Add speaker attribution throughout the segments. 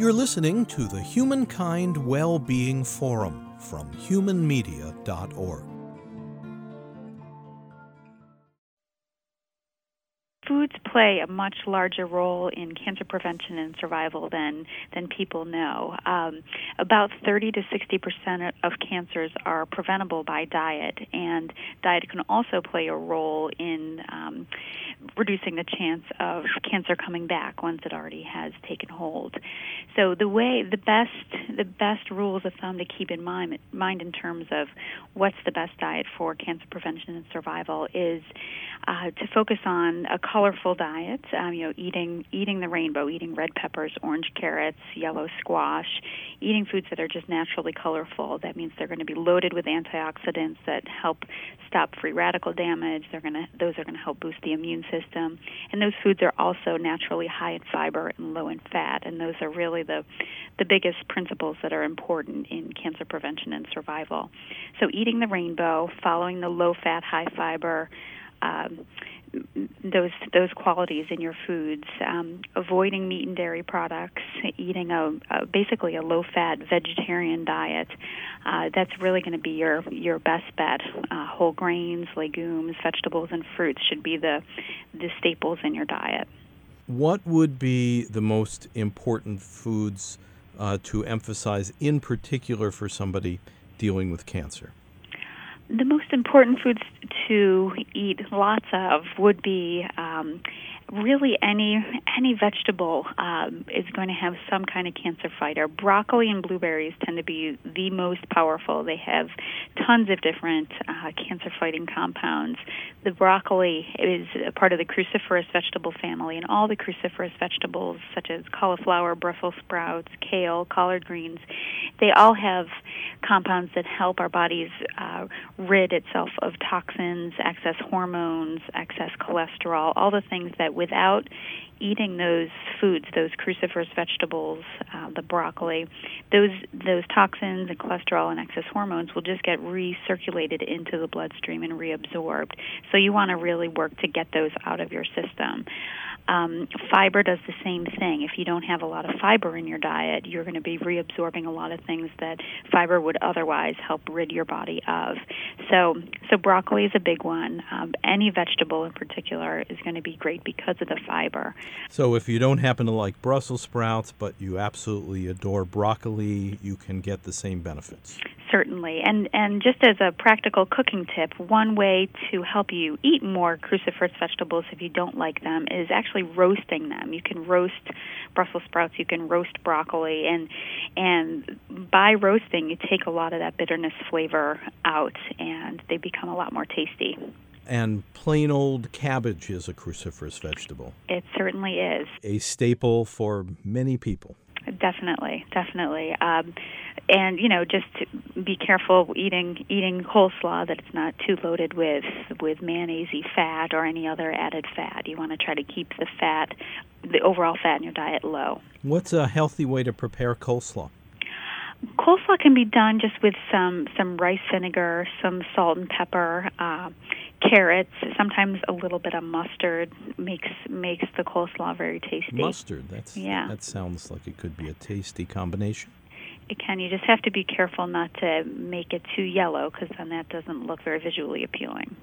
Speaker 1: You're listening to the Humankind Well-Being Forum from humanmedia.org.
Speaker 2: Foods play a much larger role in cancer prevention and survival than people know. About 30 to 60% of cancers are preventable by diet, and diet can also play a role in reducing the chance of cancer coming back once it already has taken hold. So the best rules of thumb to keep in mind in terms of what's the best diet for cancer prevention and survival is to focus on a colorful diet, eating the rainbow, eating red peppers, orange carrots, yellow squash, eating foods that are just naturally colorful. That means they're going to be loaded with antioxidants that help stop free radical damage. Those are going to help boost the immune system. And those foods are also naturally high in fiber and low in fat. And those are really the biggest principles that are important in cancer prevention and survival. So eating the rainbow, following the low-fat, high-fiber, those qualities in your foods, avoiding meat and dairy products, eating basically a low-fat vegetarian diet. That's really going to be your best bet. Whole grains, legumes, vegetables, and fruits should be the staples in your diet.
Speaker 1: What would be the most important foods to emphasize in particular for somebody dealing with cancer?
Speaker 2: The most important foods to eat lots of would be really any vegetable is going to have some kind of cancer fighter. Broccoli and blueberries tend to be the most powerful. They have tons of different cancer-fighting compounds. The broccoli is a part of the cruciferous vegetable family, and all the cruciferous vegetables, such as cauliflower, Brussels sprouts, kale, collard greens, they all have compounds that help our bodies rid itself of toxins, excess hormones, excess cholesterol, all the things that without eating those foods, those cruciferous vegetables, the broccoli, those toxins and cholesterol and excess hormones will just get recirculated into the bloodstream and reabsorbed. So you want to really work to get those out of your system. Fiber does the same thing. If you don't have a lot of fiber in your diet, you're going to be reabsorbing a lot of things that fiber would otherwise help rid your body of. So broccoli is a big one. Any vegetable in particular is going to be great because of the fiber.
Speaker 1: So if you don't happen to like Brussels sprouts, but you absolutely adore broccoli, you can get the same benefits.
Speaker 2: Certainly. And just as a practical cooking tip, one way to help you eat more cruciferous vegetables if you don't like them is actually roasting them. You can roast Brussels sprouts, you can roast broccoli, and by roasting you take a lot of that bitterness flavor out and they become a lot more tasty.
Speaker 1: And plain old cabbage is a cruciferous vegetable.
Speaker 2: It certainly is.
Speaker 1: A staple for many people.
Speaker 2: Definitely. And just be careful eating coleslaw that it's not too loaded with mayonnaise-y fat or any other added fat. You want to try to keep the overall fat in your diet low.
Speaker 1: What's a healthy way to prepare coleslaw?
Speaker 2: Coleslaw can be done just with some rice vinegar, some salt and pepper, carrots, sometimes a little bit of mustard makes the coleslaw very tasty.
Speaker 1: Mustard, that sounds like it could be a tasty combination.
Speaker 2: It can. You just have to be careful not to make it too yellow because then that doesn't look very visually appealing.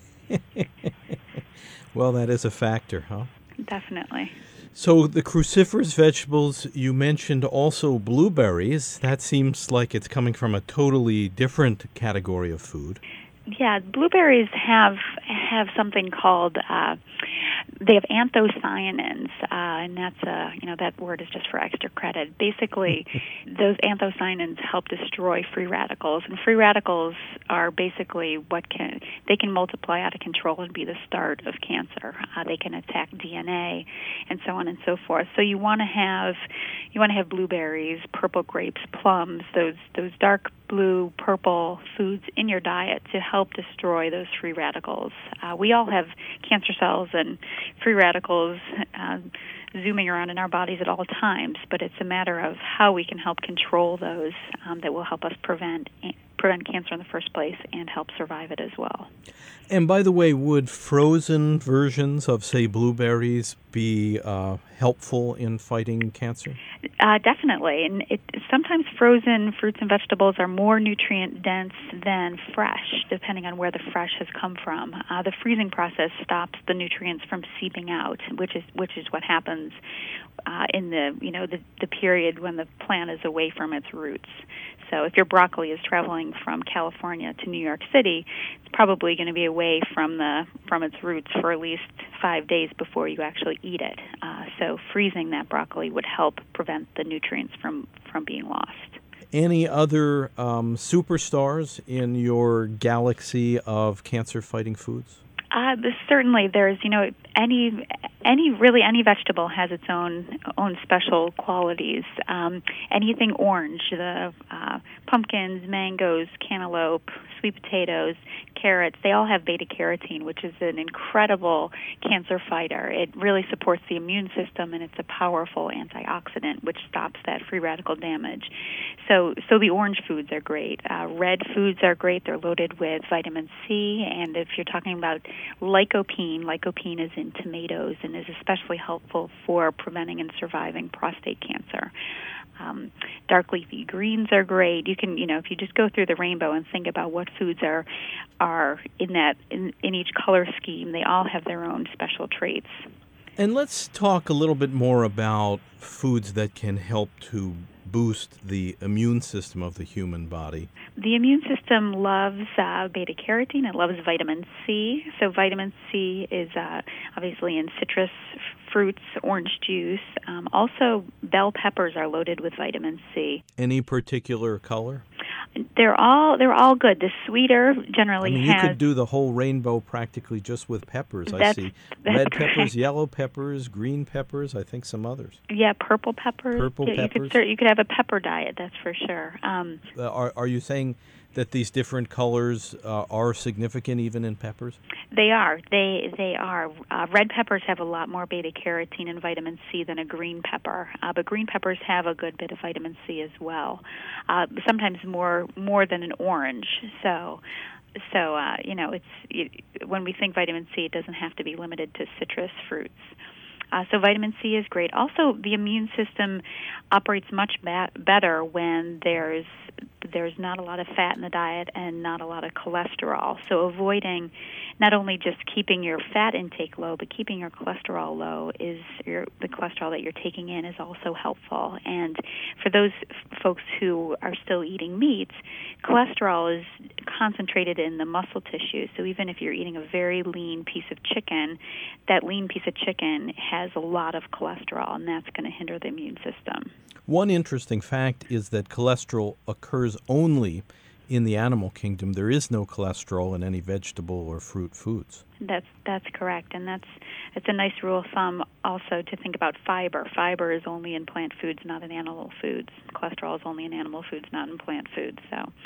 Speaker 1: Well, that is a factor, huh?
Speaker 2: Definitely.
Speaker 1: So the cruciferous vegetables, you mentioned also blueberries. That seems like it's coming from a totally different category of food.
Speaker 2: Yeah, blueberries have something called they have anthocyanins, and that's that word is just for extra credit. Basically, those anthocyanins help destroy free radicals, and free radicals are basically they can multiply out of control and be the start of cancer. They can attack DNA, and so on and so forth. So you want to have blueberries, purple grapes, plums, those dark blue, purple foods in your diet to help destroy those free radicals. We all have cancer cells and free radicals zooming around in our bodies at all times, but it's a matter of how we can help control those that will help us prevent cancer in the first place and help survive it as well.
Speaker 1: And by the way, would frozen versions of, say, blueberries be helpful in fighting cancer?
Speaker 2: Definitely, and sometimes frozen fruits and vegetables are more nutrient dense than fresh, depending on where the fresh has come from. The freezing process stops the nutrients from seeping out, which is what happens in the period when the plant is away from its roots. So if your broccoli is traveling from California to New York City, it's probably going to be away from its roots for at least 5 days before you actually eat it. So freezing that broccoli would help prevent the nutrients from being lost.
Speaker 1: Any other superstars in your galaxy of cancer-fighting foods?
Speaker 2: Certainly, there's any vegetable has its own special qualities. Anything orange, the pumpkins, mangoes, cantaloupe, sweet potatoes, carrots, they all have beta carotene, which is an incredible cancer fighter. It really supports the immune system, and it's a powerful antioxidant which stops that free radical damage. So the orange foods are great. Red foods are great. They're loaded with vitamin C, and if you're talking about lycopene is in tomatoes and is especially helpful for preventing and surviving prostate cancer. Dark leafy greens are great. You can, if you just go through the rainbow and think about what foods are in each color scheme, they all have their own special traits.
Speaker 1: And let's talk a little bit more about foods that can help to boost the immune system of the human body.
Speaker 2: The immune system loves beta carotene. It loves vitamin C. So vitamin C is obviously in citrus fruits, orange juice. Also, bell peppers are loaded with vitamin C.
Speaker 1: Any particular color?
Speaker 2: They're all good. The sweeter generally
Speaker 1: you could do the whole rainbow practically just with peppers. I see red peppers, yellow peppers, green peppers, I think some others.
Speaker 2: Yeah, purple peppers.
Speaker 1: Peppers.
Speaker 2: You could have a pepper diet, that's for sure.
Speaker 1: Are you saying that these different colors are significant even in peppers?
Speaker 2: They are. They are. Red peppers have a lot more beta carotene and vitamin C than a green pepper, but green peppers have a good bit of vitamin C as well. Sometimes more than an orange. So when we think vitamin C, it doesn't have to be limited to citrus fruits. So vitamin C is great. Also, the immune system operates much better when there's not a lot of fat in the diet and not a lot of cholesterol. So avoiding not only just keeping your fat intake low, but keeping your cholesterol low the cholesterol that you're taking in is also helpful. And for those folks who are still eating meats, cholesterol is concentrated in the muscle tissue. So even if you're eating a very lean piece of chicken, that lean piece of chicken has a lot of cholesterol, and that's going to hinder the immune system.
Speaker 1: One interesting fact is that cholesterol occurs only in the animal kingdom. There is no cholesterol in any vegetable or fruit foods.
Speaker 2: That's correct, and it's a nice rule of thumb also to think about fiber. Fiber is only in plant foods, not in animal foods. Cholesterol is only in animal foods, not in plant foods.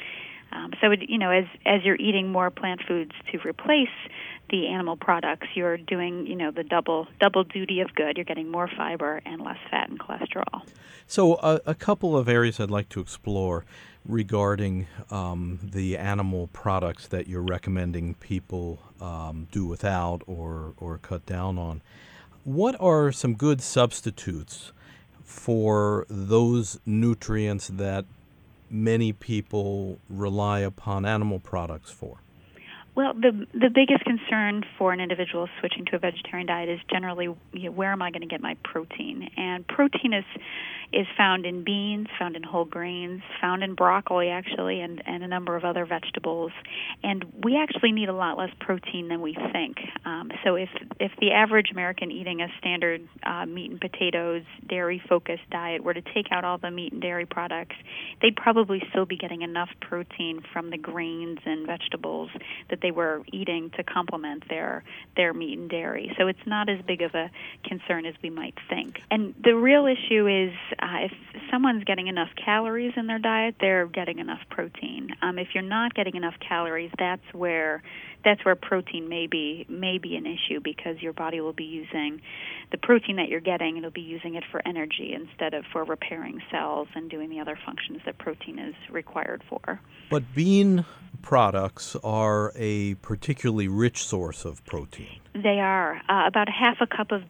Speaker 2: As you're eating more plant foods to replace the animal products, you're doing, the double duty of good. You're getting more fiber and less fat and cholesterol.
Speaker 1: So a couple of areas I'd like to explore regarding the animal products that you're recommending people do without or cut down on. What are some good substitutes for those nutrients that many people rely upon animal products for?
Speaker 2: Well, the biggest concern for an individual switching to a vegetarian diet is generally, where am I going to get my protein? And protein is found in beans, found in whole grains, found in broccoli actually, and a number of other vegetables. And we actually need a lot less protein than we think. So if the average American eating a standard meat and potatoes, dairy-focused diet were to take out all the meat and dairy products, they'd probably still be getting enough protein from the grains and vegetables that they were eating to complement their meat and dairy. So it's not as big of a concern as we might think. And the real issue is if someone's getting enough calories in their diet, they're getting enough protein. If you're not getting enough calories, that's where protein may be an issue, because your body will be using the protein that you're getting, it'll be using it for energy instead of for repairing cells and doing the other functions that protein is required for.
Speaker 1: But bean products are a particularly rich source of protein.
Speaker 2: They are. About a half a cup of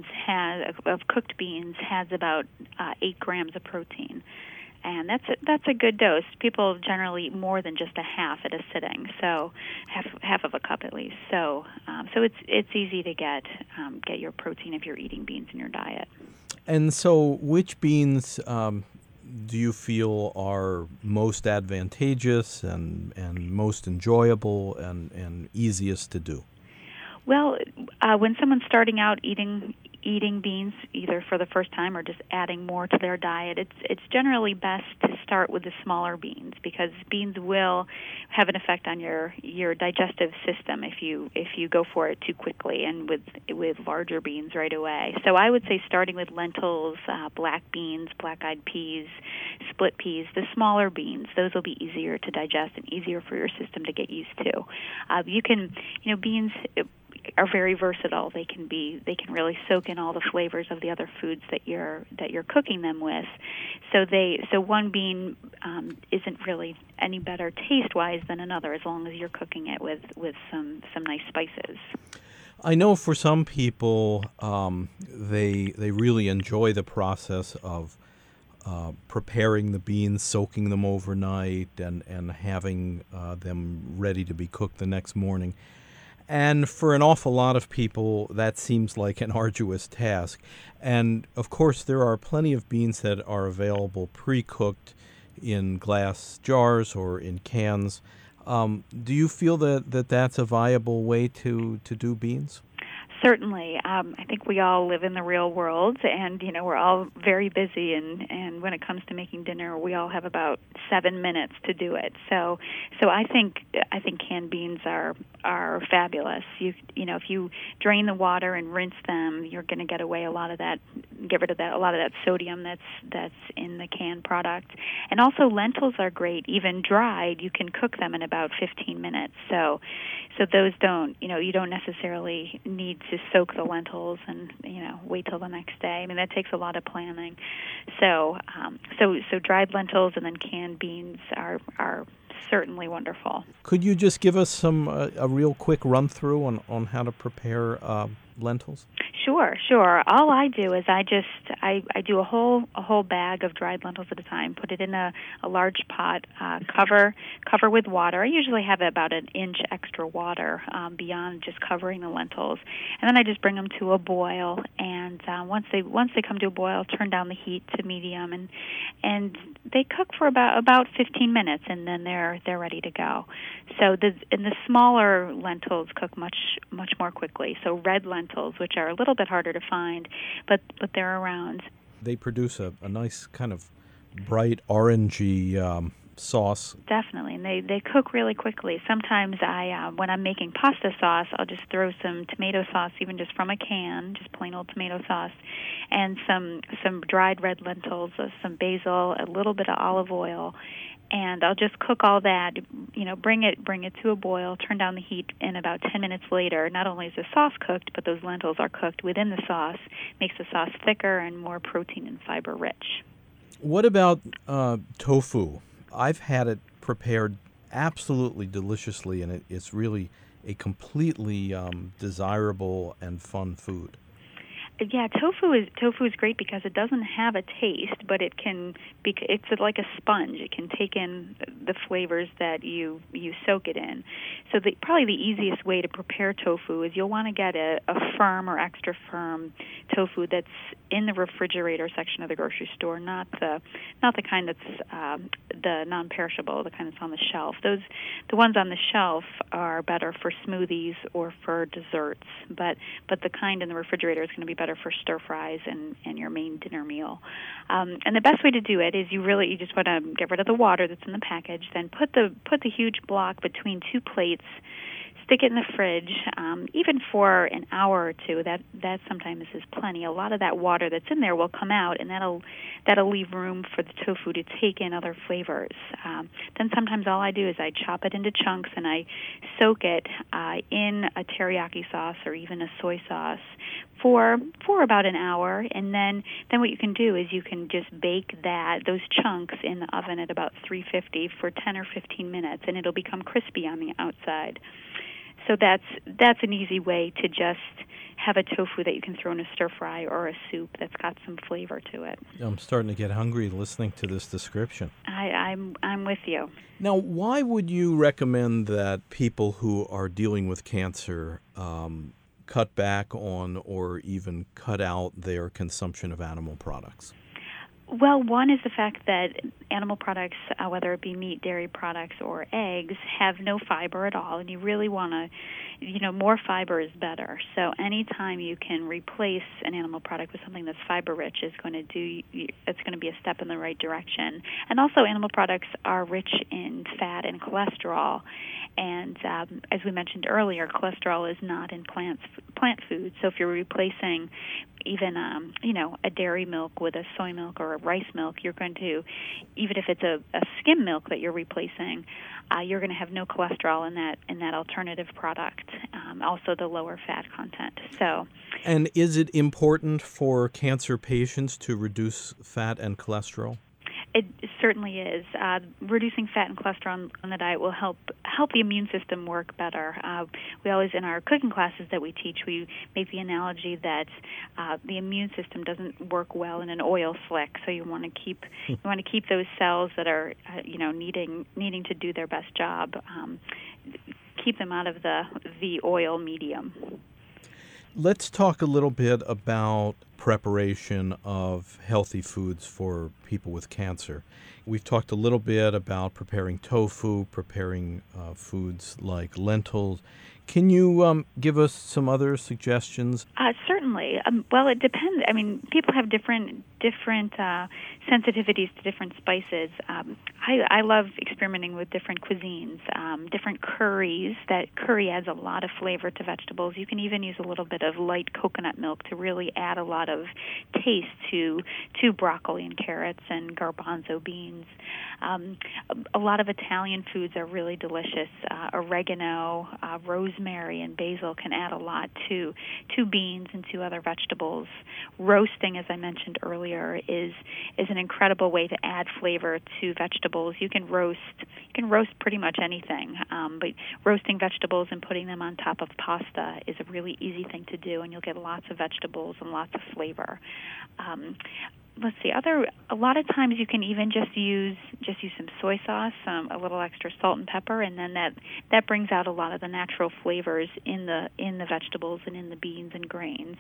Speaker 2: of cooked beans has about 8 grams of protein, and that's a good dose. People generally eat more than just a half at a sitting, so half of a cup at least. So it's easy to get your protein if you're eating beans in your diet.
Speaker 1: And so, which beans do you feel are most advantageous and most enjoyable and easiest to do?
Speaker 2: Well, when someone's starting out eating beans, either for the first time or just adding more to their diet, it's generally best to start with the smaller beans, because beans will have an effect on your digestive system if you go for it too quickly and with larger beans right away. So I would say starting with lentils, black beans, black-eyed peas, split peas, the smaller beans, those will be easier to digest and easier for your system to get used to. Beans are very versatile. They can really soak in all the flavors of the other foods that you're cooking them with. So one bean isn't really any better taste-wise than another, as long as you're cooking it with some nice spices.
Speaker 1: I know for some people, they really enjoy the process of preparing the beans, soaking them overnight, and having them ready to be cooked the next morning. And for an awful lot of people, that seems like an arduous task. And, of course, there are plenty of beans that are available pre-cooked in glass jars or in cans. Do you feel that that's a viable way to do beans?
Speaker 2: Certainly. I think we all live in the real world, and we're all very busy, and when it comes to making dinner, we all have about 7 minutes to do it. So I think canned beans are fabulous. If you drain the water and rinse them, you're going to get rid of a lot of that sodium that's in the canned product. And also lentils are great, even dried. You can cook them in about 15 minutes. So those you don't necessarily need to soak the lentils and wait till the next day. I mean, that takes a lot of planning. So dried lentils and then canned beans are certainly wonderful.
Speaker 1: Could you just give us a real quick run through on how to prepare lentils?
Speaker 2: Sure. All I do is I do a whole bag of dried lentils at a time. Put it in a large pot. Cover with water. I usually have about an inch extra water beyond just covering the lentils, and then I just bring them to a boil. And once they come to a boil, turn down the heat to medium, and they cook for about 15 minutes, and then they're ready to go. So the smaller lentils cook much more quickly. So red lentils, which are a little bit harder to find, but they're around.
Speaker 1: They produce a nice kind of bright orangey sauce.
Speaker 2: Definitely, and they cook really quickly. Sometimes when I'm making pasta sauce, I'll just throw some tomato sauce, even just from a can, just plain old tomato sauce, and some dried red lentils, some basil, a little bit of olive oil, and I'll just cook all that. Bring it to a boil. Turn down the heat, and about 10 minutes later, not only is the sauce cooked, but those lentils are cooked within the sauce. Makes the sauce thicker and more protein and fiber rich.
Speaker 1: What about tofu? I've had it prepared absolutely deliciously, and it's really a completely desirable and fun food.
Speaker 2: Yeah, tofu is great because it doesn't have a taste, but it's like a sponge. It can take in the flavors that you soak it in. So probably the easiest way to prepare tofu is you'll want to get a firm or extra firm tofu that's in the refrigerator section of the grocery store, not the kind that's the non-perishable, the kind that's on the shelf. The ones on the shelf are better for smoothies or for desserts, but the kind in the refrigerator is going to be better for stir fries and your main dinner meal. And the best way to do it is you just want to get rid of the water that's in the package, then put the huge block between two plates, stick it in the fridge, even for an hour or two. That sometimes is plenty. A lot of that water that's in there will come out, and that'll leave room for the tofu to take in other flavors. Then sometimes all I do is I chop it into chunks and I soak it in a teriyaki sauce or even a soy sauce for about an hour, and then what you can do is you can just bake those chunks in the oven at about 350 for 10 or 15 minutes, and it'll become crispy on the outside. So that's an easy way to just have a tofu that you can throw in a stir fry or a soup that's got some flavor to it.
Speaker 1: I'm starting to get hungry listening to this description.
Speaker 2: I'm with you.
Speaker 1: Now, why would you recommend that people who are dealing with cancer cut back on or even cut out their consumption of animal products?
Speaker 2: Well, one is the fact that animal products, whether it be meat, dairy products, or eggs, have no fiber at all, and you really want to, more fiber is better. So anytime you can replace an animal product with something that's fiber-rich it's going to be a step in the right direction. And also, animal products are rich in fat and cholesterol, and as we mentioned earlier, cholesterol is not in plant food. So if you're replacing even a dairy milk with a soy milk or a rice milk, you're going to, even if it's a skim milk that you're replacing, you're going to have no cholesterol in that alternative product. Also, the lower fat content.
Speaker 1: And is it important for cancer patients to reduce fat and cholesterol?
Speaker 2: It certainly is. Reducing fat and cholesterol on the diet will help the immune system work better. We always, in our cooking classes that we teach, we make the analogy that the immune system doesn't work well in an oil slick. So you want to keep those cells that are needing to do their best job. Keep them out of the oil medium.
Speaker 1: Let's talk a little bit about preparation of healthy foods for people with cancer. We've talked a little bit about preparing tofu, preparing foods like lentils. Can you give us some other suggestions?
Speaker 2: Certainly. Well, it depends. I mean, people have different sensitivities to different spices. I love experimenting with different cuisines, different curries. That curry adds a lot of flavor to vegetables. You can even use a little bit of light coconut milk to really add a lot of taste to broccoli and carrots and garbanzo beans. A lot of Italian foods are really delicious. Oregano, rosemary, and basil can add a lot to beans and to other vegetables. Roasting, as I mentioned earlier, is an incredible way to add flavor to vegetables. You can roast pretty much anything, but roasting vegetables and putting them on top of pasta is a really easy thing to do, and you'll get lots of vegetables and lots of flavor. Let's see. A lot of times you can even just use some soy sauce, a little extra salt and pepper, and then that brings out a lot of the natural flavors in the vegetables and in the beans and grains.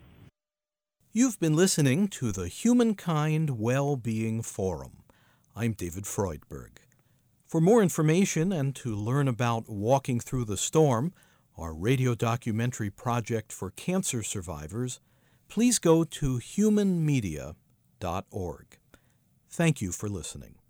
Speaker 1: You've been listening to the Humankind Well-Being Forum. I'm David Freudberg. For more information and to learn about Walking Through the Storm, our radio documentary project for cancer survivors, please go to humanmedia.org. Thank you for listening.